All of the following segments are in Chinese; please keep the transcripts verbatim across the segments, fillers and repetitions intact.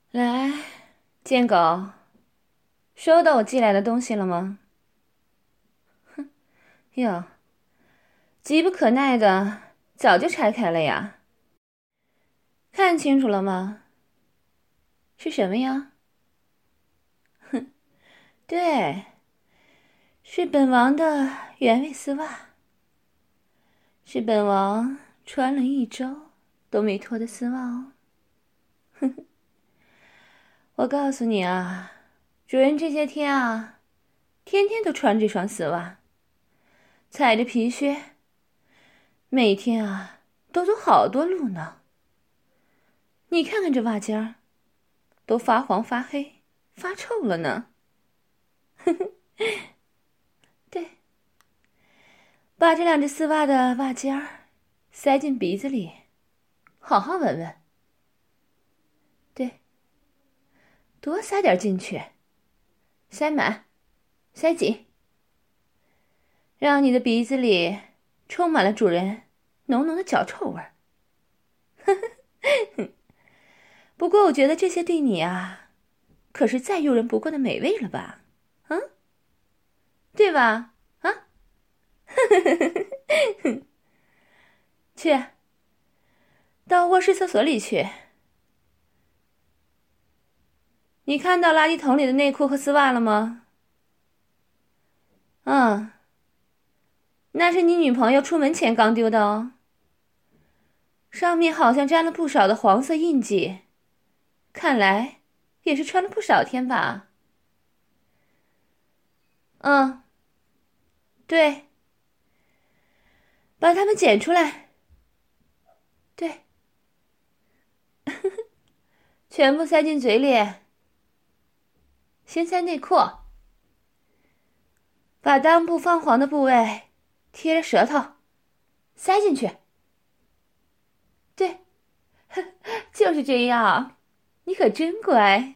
来，贱狗，收到我寄来的东西了吗？哼，哟，急不可耐的，早就拆开了呀。看清楚了吗？是什么呀？哼，对，是本王的原味丝袜，是本王穿了一周都没脱的丝袜哦。哼哼，我告诉你啊，主人这些天啊，天天都穿这双丝袜，踩着皮靴，每天啊都走好多路呢。你看看这袜尖儿，都发黄、发黑、发臭了呢。哼哼，对，把这两只丝袜的袜尖儿塞进鼻子里，好好闻闻。对，多塞点进去，塞满，塞紧，让你的鼻子里充满了主人浓浓的脚臭味儿。不过我觉得这些对你啊，可是再诱人不过的美味了吧？嗯，对吧？啊，去，到卧室厕所里去。你看到垃圾桶里的内裤和丝袜了吗？嗯，那是你女朋友出门前刚丢的哦。上面好像沾了不少的黄色印记，看来也是穿了不少天吧。嗯，对，把它们捡出来。对，全部塞进嘴里。先塞内裤，把裆部放黄的部位贴着舌头塞进去。对，就是这样，你可真乖。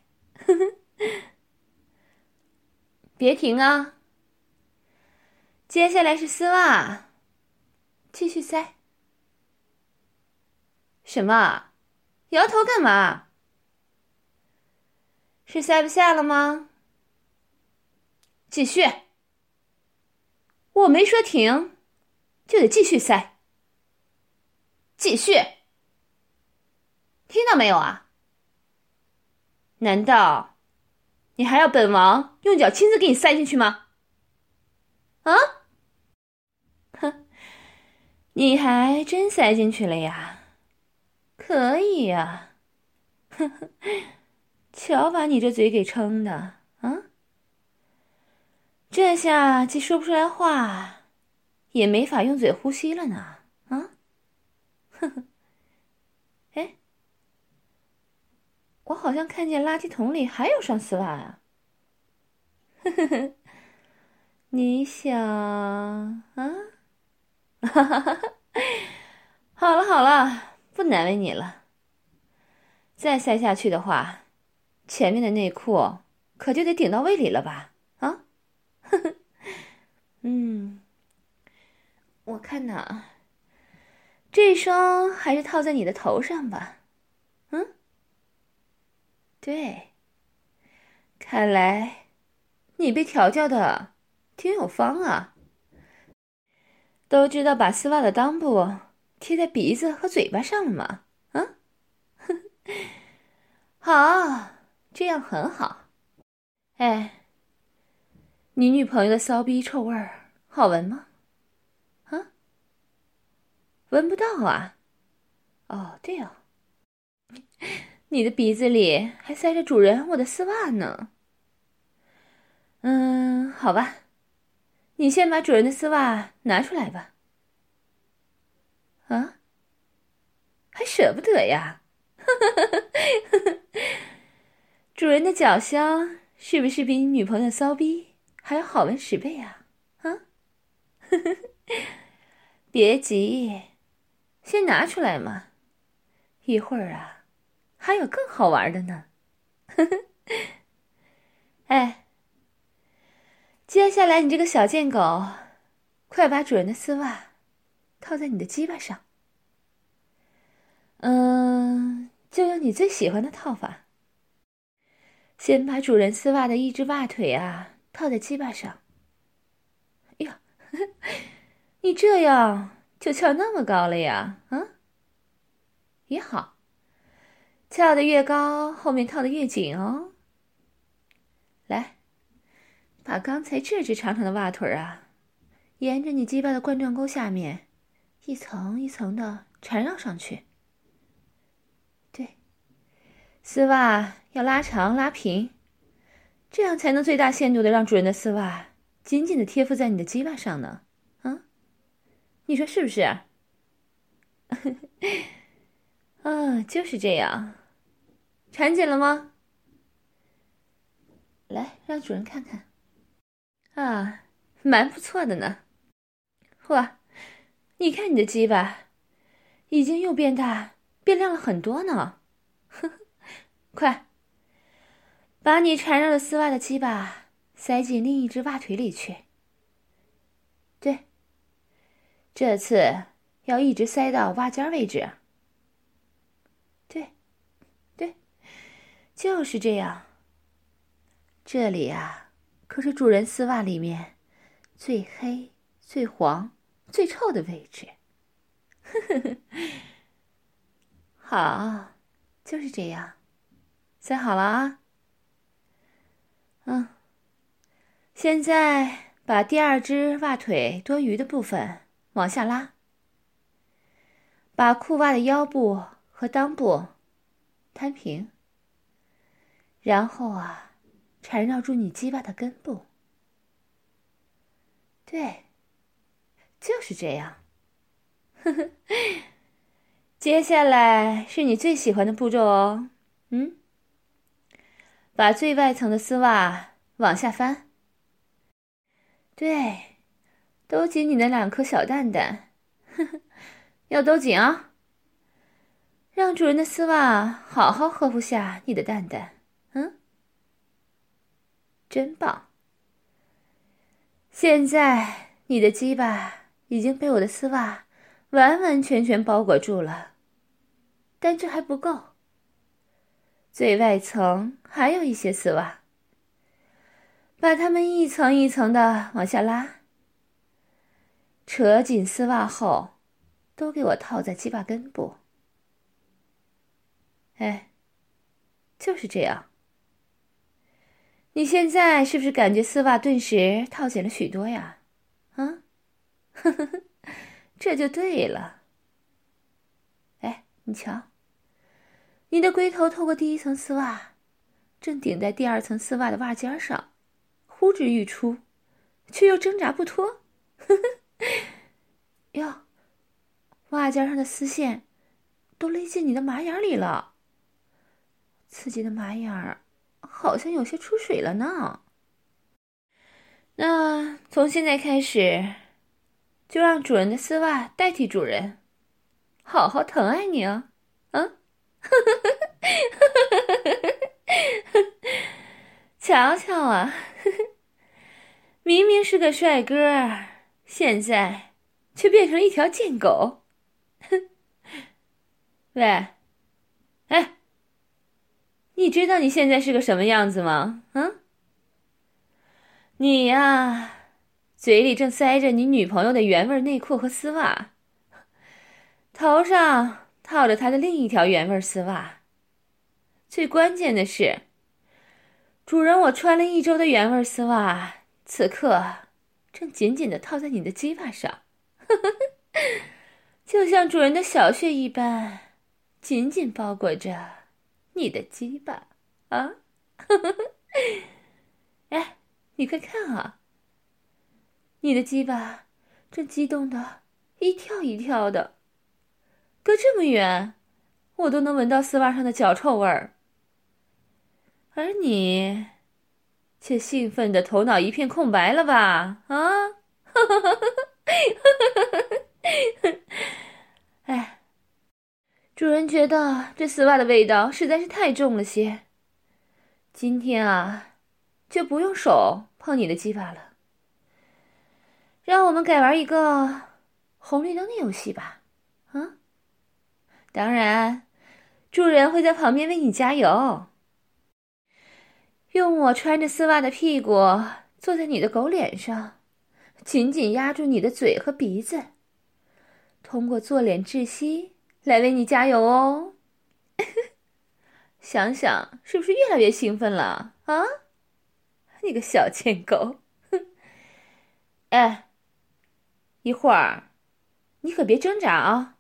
别停啊！接下来是丝袜，继续塞。什么？摇头干嘛？是塞不下了吗？继续。我没说停，就得继续塞。继续，听到没有啊？难道你还要本王用脚亲自给你塞进去吗？啊？哼，你还真塞进去了呀？可以呀，呵呵，瞧把你这嘴给撑的啊！这下既说不出来话，也没法用嘴呼吸了呢。啊，呵呵，哎，我好像看见垃圾桶里还有双丝袜啊。呵呵呵，你想啊？哈哈哈！好了好了，不难为你了。再塞下去的话，前面的内裤可就得顶到胃里了吧？啊？呵呵，嗯，我看呐，这双还是套在你的头上吧。嗯，对，看来你被调教的挺有方啊，都知道把丝袜的裆部贴在鼻子和嘴巴上了吗？啊，好，这样很好。哎，你女朋友的骚逼臭味儿好闻吗？啊，闻不到啊。哦，对哦，你的鼻子里还塞着主人我的丝袜呢。嗯，好吧，你先把主人的丝袜拿出来吧。啊，还舍不得呀？主人的脚香是不是比你女朋友的骚逼还要好闻十倍啊？啊，别急，先拿出来嘛，一会儿啊，还有更好玩的呢。哎，接下来你这个小贱狗，快把主人的丝袜套在你的鸡巴上。嗯，就用你最喜欢的套法。 先把主人丝袜的一只袜腿啊套在鸡巴上。哎呀，你这样就翘那么高了呀？啊，也好，翘得越高，后面套得越紧哦。来，把刚才这只长长的袜腿啊，沿着你鸡巴的冠状沟下面，一层一层的缠绕上去。对，丝袜要拉长拉平，这样才能最大限度的让主人的丝袜紧紧的贴附在你的鸡巴上呢。啊，你说是不是？啊，就是这样。缠紧了吗？来，让主人看看。啊，蛮不错的呢。哇，你看你的鸡巴，已经又变大变亮了很多呢。呵呵，快，把你缠绕的丝袜的鸡巴塞进另一只袜腿里去。对，这次要一直塞到袜尖位置。对，对，就是这样。这里啊，可是主人丝袜里面最黑、最黄、最臭的位置。呵呵呵，好，就是这样。塞好了啊。嗯，现在把第二只袜腿多余的部分往下拉，把裤袜的腰部和裆部摊平，然后啊，缠绕住你鸡巴的根部。对，就是这样。呵呵，接下来是你最喜欢的步骤哦。嗯，把最外层的丝袜往下翻。对，兜紧你的两颗小蛋蛋，呵呵，要兜紧啊，让主人的丝袜好好呵护下你的蛋蛋。嗯，真棒。现在你的鸡巴已经被我的丝袜完完全全包裹住了，但这还不够，最外层还有一些丝袜，把它们一层一层的往下拉，扯紧丝袜后都给我套在鸡巴根部。哎，就是这样。你现在是不是感觉丝袜顿时套紧了许多呀？啊，呵呵呵，这就对了。哎，你瞧，你的龟头透过第一层丝袜，正顶在第二层丝袜的袜尖上，呼之欲出，却又挣扎不脱。呵呵，哟，袜尖上的丝线都勒进你的马眼里了，刺激的马眼儿好像有些出水了呢。那从现在开始，就让主人的丝袜代替主人，好好疼爱你哦。啊，瞧瞧啊，明明是个帅哥，现在却变成了一条贱狗。喂，哎，你知道你现在是个什么样子吗？嗯，你呀，嘴里正塞着你女朋友的原味内裤和丝袜，头上套着她的另一条原味丝袜。最关键的是，主人我穿了一周的原味丝袜，此刻正紧紧地套在你的鸡巴上，就像主人的小穴一般，紧紧包裹着你的鸡巴啊！哎，你快看啊，你的鸡巴正激动的一跳一跳的，隔这么远，我都能闻到丝袜上的脚臭味儿。而你却兴奋的头脑一片空白了吧？啊！哎，主人觉得这丝袜的味道实在是太重了些，今天啊，就不用手碰你的鸡巴了，让我们改玩一个红绿灯的游戏吧。啊，当然，主人会在旁边为你加油。 用我穿着丝袜的屁股坐在你的狗脸上，紧紧压住你的嘴和鼻子，通过做脸窒息来为你加油哦。想想是不是越来越兴奋了啊？你个小贱狗！哎，一会儿你可别挣扎啊！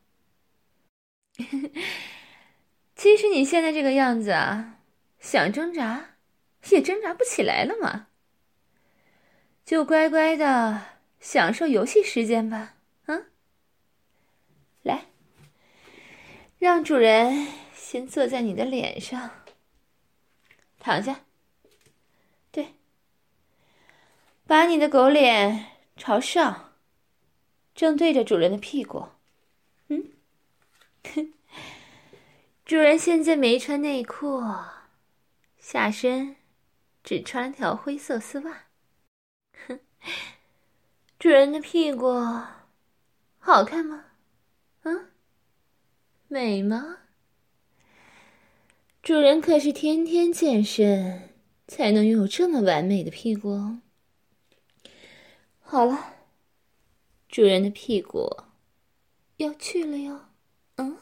其实你现在这个样子啊，想挣扎也挣扎不起来了嘛。就乖乖的享受游戏时间吧，啊！来，让主人先坐在你的脸上，躺下。对，把你的狗脸朝上，正对着主人的屁股。嗯，主人现在没穿内裤，下身只穿了条灰色丝袜。哼，主人的屁股好看吗？啊，美吗？主人可是天天健身，才能拥有这么完美的屁股哦。好了，主人的屁股要去了哟。嗯，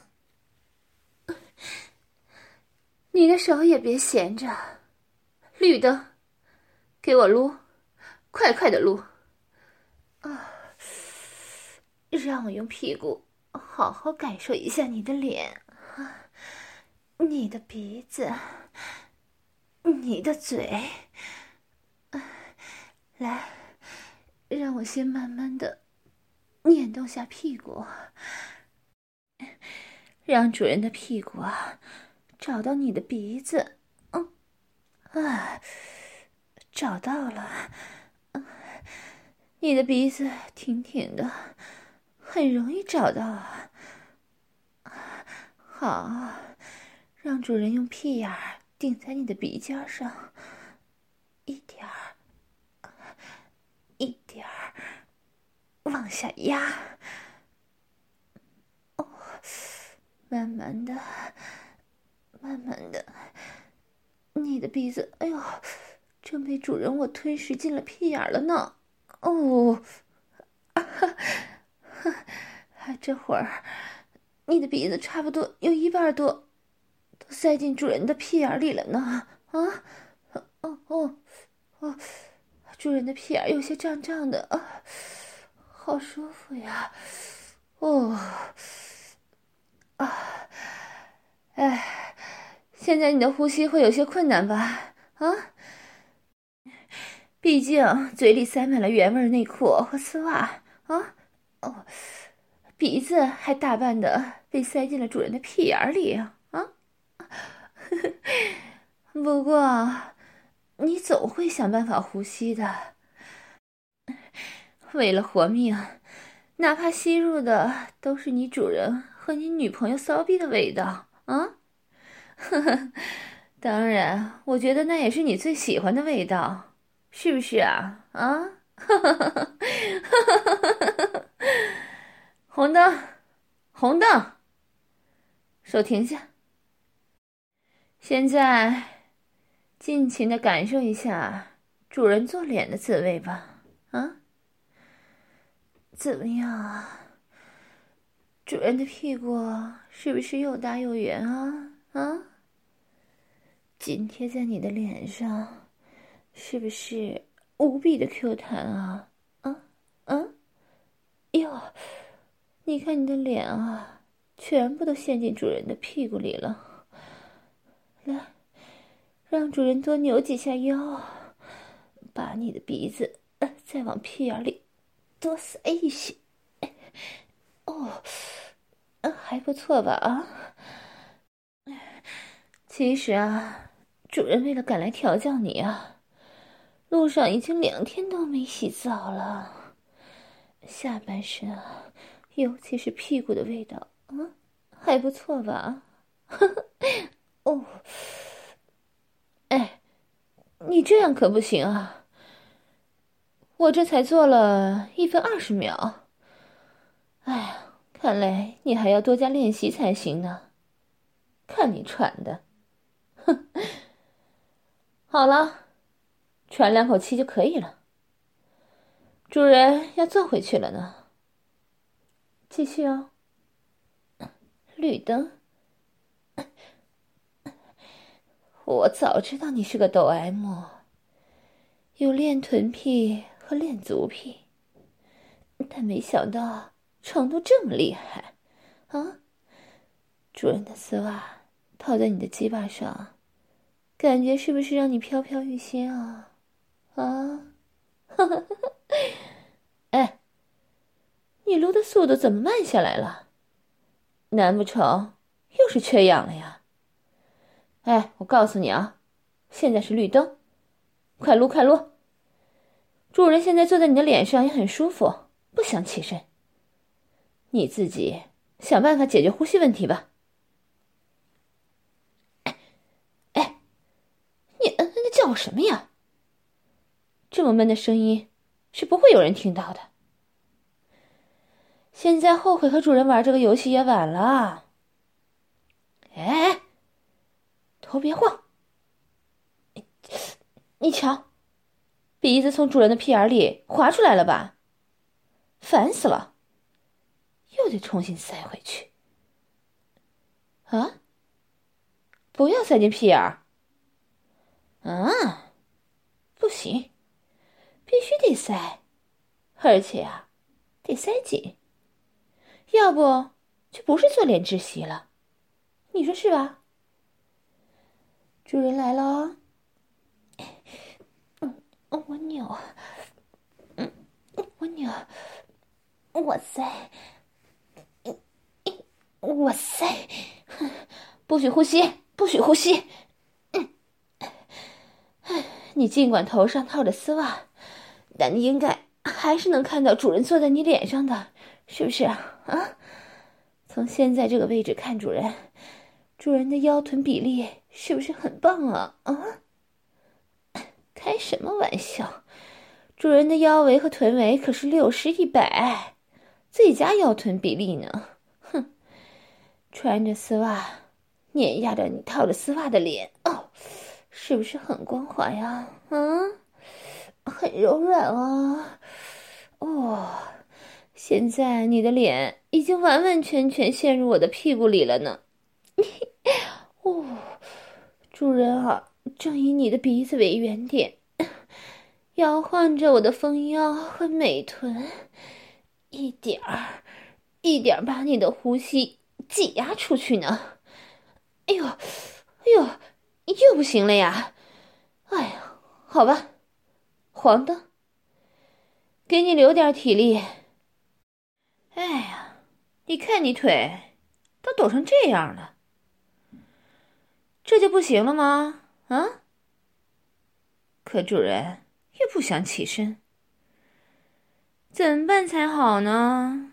你的手也别闲着，绿灯，给我撸，快快的撸啊！让我用屁股好好感受一下你的脸啊，你的鼻子，你的嘴。来，让我先慢慢的捻动下屁股，让主人的屁股啊找到你的鼻子。嗯，啊，找到了。嗯，你的鼻子挺挺的，很容易找到啊。好，让主人用屁眼儿顶在你的鼻尖上，一点儿，一点儿往下压。哦，慢慢的，慢慢的，你的鼻子，哎呦，正被主人我吞噬进了屁眼了呢。哦，啊哈，哈，这会儿你的鼻子差不多有一半多都塞进主人的屁眼里了呢。啊，哦哦哦，主人的屁眼有些胀胀的啊，好舒服呀。哦，啊，哎，现在你的呼吸会有些困难吧？啊，毕竟嘴里塞满了原味内裤和丝袜啊。哦，鼻子还大半的被塞进了主人的屁眼里啊！啊，不过你总会想办法呼吸的。为了活命，哪怕吸入的都是你主人和你女朋友骚逼的味道啊！呵呵，当然，我觉得那也是你最喜欢的味道，是不是啊？啊！红灯，红灯，手停下。现在，尽情的感受一下主人做脸的滋味吧。啊，怎么样啊？主人的屁股是不是又大又圆啊？啊，紧贴在你的脸上，是不是无比的 Q 弹啊？啊，嗯，哟，你看你的脸啊，全部都陷进主人的屁股里了。来，让主人多扭几下腰，把你的鼻子、呃、再往屁眼里多塞一些。哦，呃，还不错吧？啊，其实啊，主人为了赶来调教你啊，路上已经两天都没洗澡了。下半身啊，尤其是屁股的味道，啊，还不错吧？哦，哎，你这样可不行啊！我这才做了一分二十秒，哎呀，看来你还要多加练习才行呢。看你喘的，哼！ 好了，喘两口气就可以了。主人要坐回去了呢。继续哦。绿灯。我早知道你是个抖 M， 有练臀癖和练足癖，但没想到程度这么厉害啊！主人的丝袜套在你的鸡巴上，感觉是不是让你飘飘欲仙啊？啊！哎，你撸的速度怎么慢下来了？难不成又是缺氧了呀？哎，我告诉你啊，现在是绿灯，快撸快撸！主人现在坐在你的脸上也很舒服，不想起身。你自己想办法解决呼吸问题吧。哎，哎，你嗯那叫我什么呀？这么闷的声音是不会有人听到的。现在后悔和主人玩这个游戏也晚了。哎，头别晃！你瞧，鼻子从主人的屁眼里滑出来了吧？烦死了，又得重新塞回去。啊？不要塞进屁眼儿。啊，不行，必须得塞，而且啊，得塞紧，要不就不是做脸窒息了，你说是吧？主人来了。嗯，我扭，嗯，我扭，我塞，我塞，不许呼吸，不许呼吸。你尽管头上套着丝袜，但你应该还是能看到主人坐在你脸上的，是不是啊？啊，从现在这个位置看主人，主人的腰臀比例是不是很棒啊？啊，开什么玩笑，主人的腰围和臀围可是六十一百，最佳腰臀比例呢。哼，穿着丝袜碾压着你套着丝袜的脸，哦，是不是很光滑呀？啊，很柔软啊。哦，现在你的脸已经完完全全陷入我的屁股里了呢。哦，主人啊，正以你的鼻子为原点，摇晃着我的丰腰和美臀，一点儿一点儿把你的呼吸挤压出去呢。哎呦，哎呦，又不行了呀！哎呀，好吧，黄灯，给你留点体力。哎呀，你看你腿都抖成这样了，这就不行了吗？啊？可主人又不想起身，怎么办才好呢？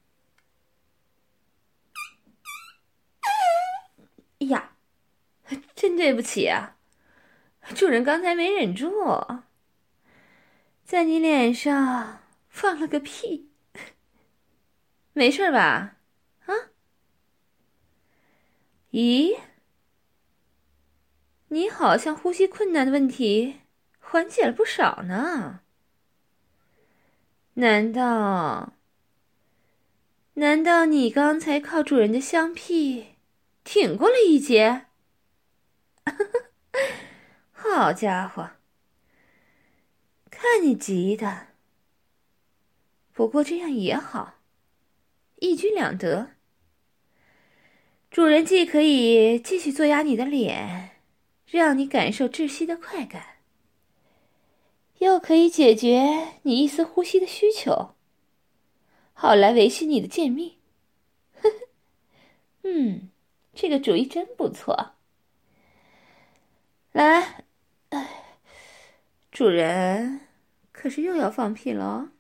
哎呀，真对不起啊，主人刚才没忍住，在你脸上放了个屁。没事吧？啊？咦，你好像呼吸困难的问题缓解了不少呢。难道，难道你刚才靠主人的香屁挺过了一劫？好家伙，看你急的。不过这样也好，一举两得。主人既可以继续做压你的脸，让你感受窒息的快感，又可以解决你一丝呼吸的需求，好来维系你的健命。呵呵，嗯，这个主意真不错。来，哎，主人可是又要放屁了哦。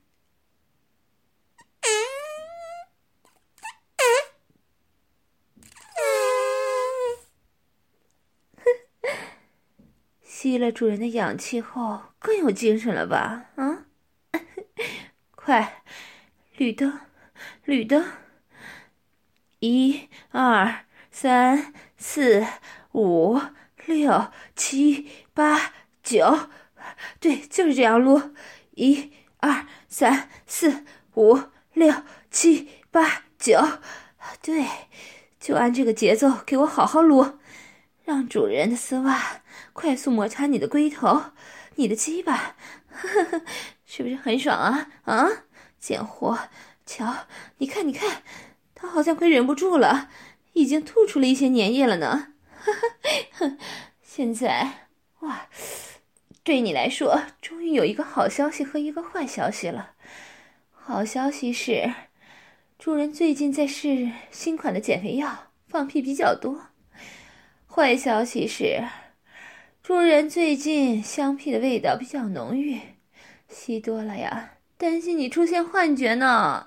吸了主人的氧气后，更有精神了吧？啊，快，绿灯，绿灯，一、二、三、四、五、 六七八九，对，就是这样撸，一二三四五六七八九，对，就按这个节奏给我好好撸，让主人的丝袜快速摩擦你的龟头，你的鸡巴，呵呵，是不是很爽啊？啊，贱货，瞧，你看，你看，他好像快忍不住了，已经吐出了一些粘液了呢。呵呵，现在，哇，对你来说，终于有一个好消息和一个坏消息了。好消息是，主人最近在试新款的减肥药，放屁比较多。坏消息是，主人最近香屁的味道比较浓郁，吸多了呀，担心你出现幻觉呢。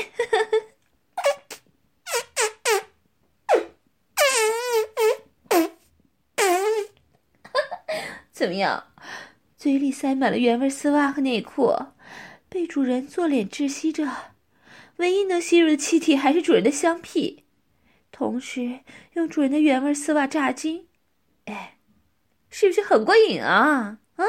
怎么样？嘴里塞满了原味丝袜和内裤，被主人做脸窒息着，唯一能吸入的气体还是主人的香屁，同时用主人的原味丝袜炸精，哎，是不是很过瘾啊？啊，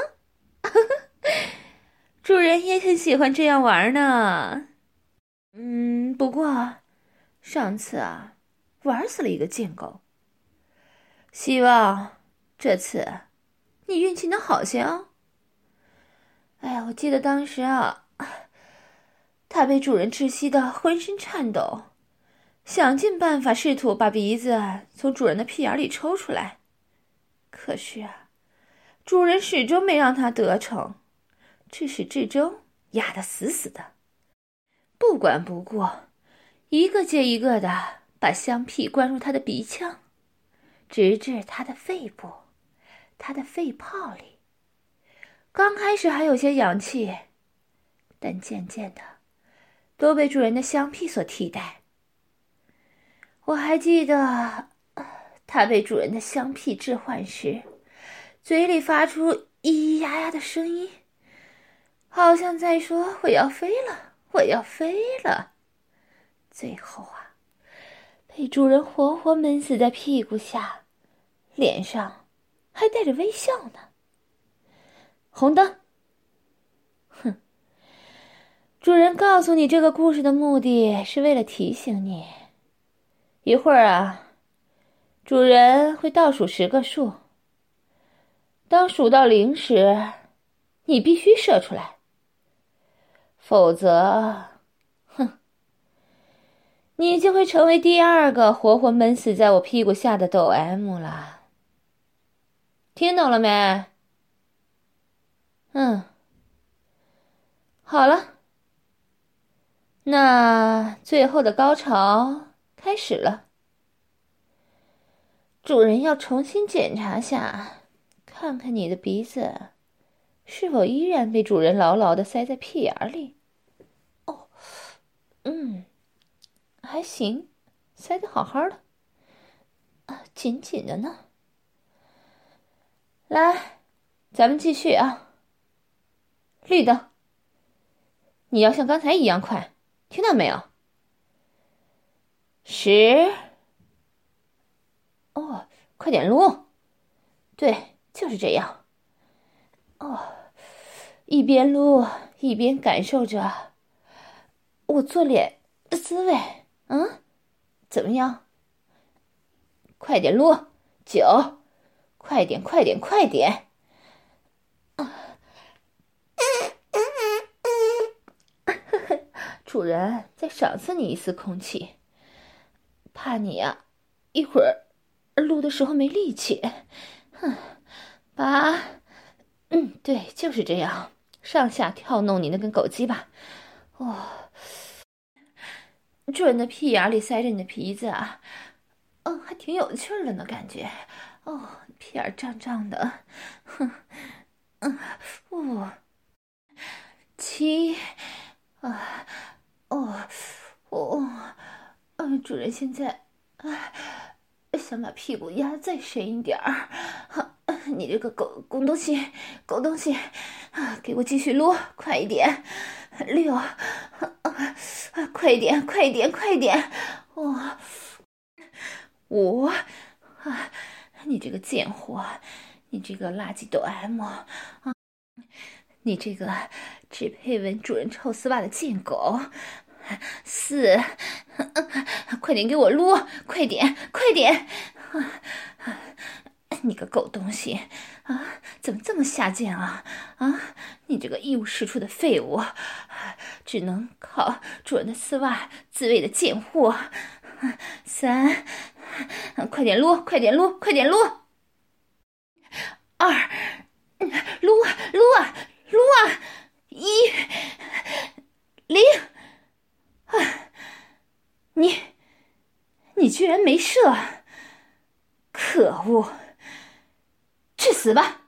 主人也很喜欢这样玩呢。嗯，不过上次啊，玩死了一个贱狗。希望这次你运气能好些哦。哎呀，我记得当时啊，它被主人窒息的浑身颤抖，想尽办法试图把鼻子从主人的屁眼里抽出来，可是啊，主人始终没让它得逞，至始至终压得死死的，不管不顾，一个接一个的把香屁灌入他的鼻腔，直至他的肺部、他的肺泡里。刚开始还有些氧气，但渐渐的都被主人的香屁所替代。我还记得他被主人的香屁置换时，嘴里发出咿咿呀呀的声音，好像在说我要飞了，我要飞了。最后啊，被主人活活闷死在屁股下，脸上还带着微笑呢。红灯。哼，主人告诉你这个故事的目的是为了提醒你，一会儿啊，主人会倒数十个数，当数到零时，你必须射出来，否则，哼，你就会成为第二个活活闷死在我屁股下的抖 M 了。听懂了没？嗯，好了，那最后的高潮开始了。主人要重新检查下，看看你的鼻子是否依然被主人牢牢地塞在屁眼里。哦，嗯，还行，塞得好好的，啊，紧紧的呢。来，咱们继续啊。绿灯，你要像刚才一样快，听到没有？十，哦，快点撸，对，就是这样。哦，一边撸一边感受着我做脸的滋味，嗯，怎么样？快点撸，九，快点，快点，快点！主人再赏赐你一丝空气，怕你呀、啊，一会儿撸的时候没力气。哼，八，嗯，对，就是这样，上下跳弄你那根狗鸡巴。哦，主人的屁眼里塞着你的皮子啊，嗯，还挺有趣儿的呢，感觉。哦，屁眼胀胀的，哼，嗯，哦，七，啊。哦，哦，嗯，主人现在啊，想把屁股压再深一点儿。你这个狗狗东西，狗东西，啊，给我继续撸，快一点！六，啊，快点，快点，快点！哦，五，啊， 你这个贱货，你这个垃圾抖 M 啊！你这个只配闻主人臭丝袜的贱狗！四，快点给我撸！快点，快点！你个狗东西啊，怎么这么下贱啊？啊，你这个一无是处的废物，只能靠主人的丝袜自慰的贱货！三，快点撸，快点撸，快点撸！二，撸啊撸啊撸啊！一，零，啊！你，你居然没射！可恶！去死吧！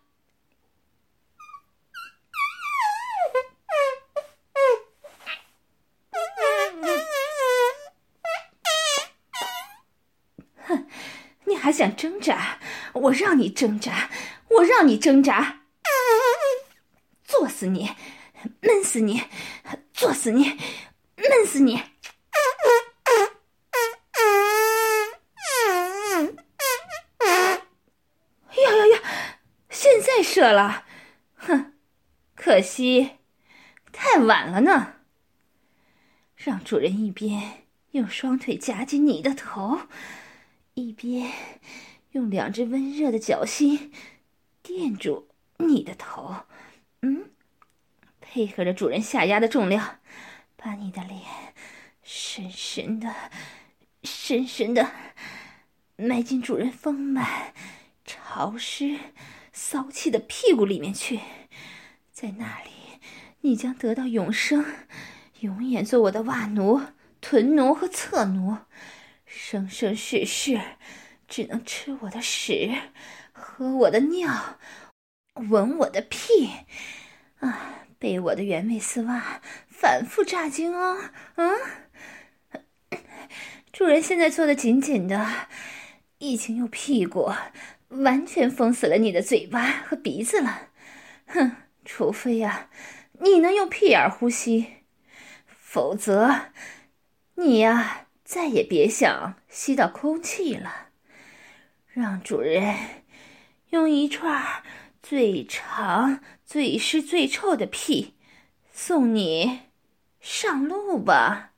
哼，你还想挣扎？我让你挣扎，我让你挣扎！作死你，闷死你，作死你，闷死你！呀呀呀！现在射了，哼，可惜太晚了呢。让主人一边用双腿夹紧你的头，一边用两只温热的脚心垫住你的头，嗯，配合着主人下压的重量，把你的脸深深的、深深的埋进主人丰满、潮湿、骚气的屁股里面去。在那里，你将得到永生，永远做我的袜奴、臀奴和侧奴，生生世世只能吃我的屎，喝我的尿，闻我的屁，啊，被我的原味丝袜反复炸精哦。嗯，主人现在做的紧紧的，已经用屁股完全封死了你的嘴巴和鼻子了。哼，除非呀、啊，你能用屁眼呼吸，否则你呀、啊、再也别想吸到空气了。让主人用一串最长、最湿、最臭的屁送你上路吧。